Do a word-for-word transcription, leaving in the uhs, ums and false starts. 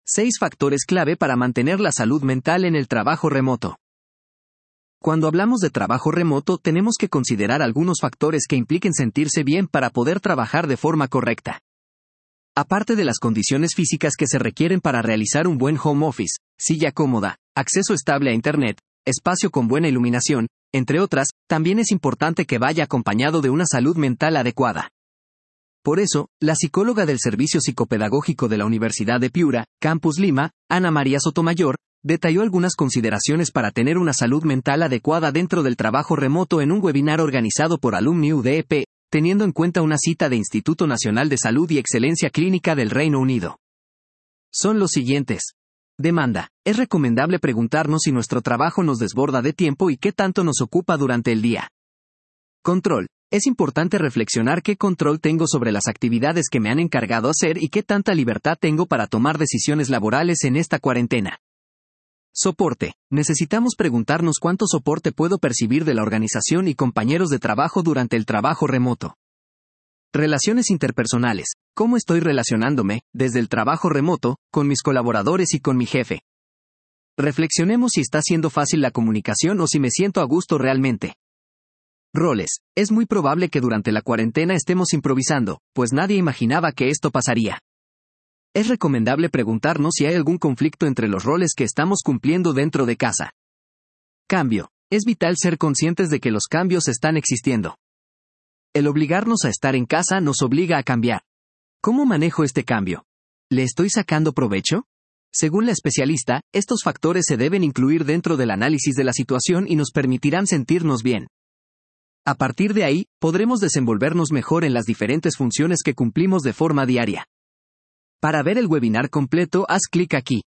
seis factores clave para mantener la salud mental en el trabajo remoto. Cuando hablamos de trabajo remoto, tenemos que considerar algunos factores que impliquen sentirse bien para poder trabajar de forma correcta. Aparte de las condiciones físicas que se requieren para realizar un buen home office, silla cómoda, acceso estable a Internet, espacio con buena iluminación, entre otras, también es importante que vaya acompañado de una salud mental adecuada. Por eso, la psicóloga del Servicio Psicopedagógico de la Universidad de Piura, Campus Lima, Ana María Sotomayor, detalló algunas consideraciones para tener una salud mental adecuada dentro del trabajo remoto en un webinar organizado por Alumni U D E P, teniendo en cuenta una cita de Instituto Nacional de Salud y Excelencia Clínica del Reino Unido. Son los siguientes. Demanda. Es recomendable preguntarnos si nuestro trabajo nos desborda de tiempo y qué tanto nos ocupa durante el día. Control. Es importante reflexionar qué control tengo sobre las actividades que me han encargado hacer y qué tanta libertad tengo para tomar decisiones laborales en esta cuarentena. Soporte. Necesitamos preguntarnos cuánto soporte puedo percibir de la organización y compañeros de trabajo durante el trabajo remoto. Relaciones interpersonales. ¿Cómo estoy relacionándome, desde el trabajo remoto, con mis colaboradores y con mi jefe? Reflexionemos si está siendo fácil la comunicación o si me siento a gusto realmente. Roles. Es muy probable que durante la cuarentena estemos improvisando, pues nadie imaginaba que esto pasaría. Es recomendable preguntarnos si hay algún conflicto entre los roles que estamos cumpliendo dentro de casa. Cambio. Es vital ser conscientes de que los cambios están existiendo. El obligarnos a estar en casa nos obliga a cambiar. ¿Cómo manejo este cambio? ¿Le estoy sacando provecho? Según la especialista, estos factores se deben incluir dentro del análisis de la situación y nos permitirán sentirnos bien. A partir de ahí, podremos desenvolvernos mejor en las diferentes funciones que cumplimos de forma diaria. Para ver el webinar completo, haz clic aquí.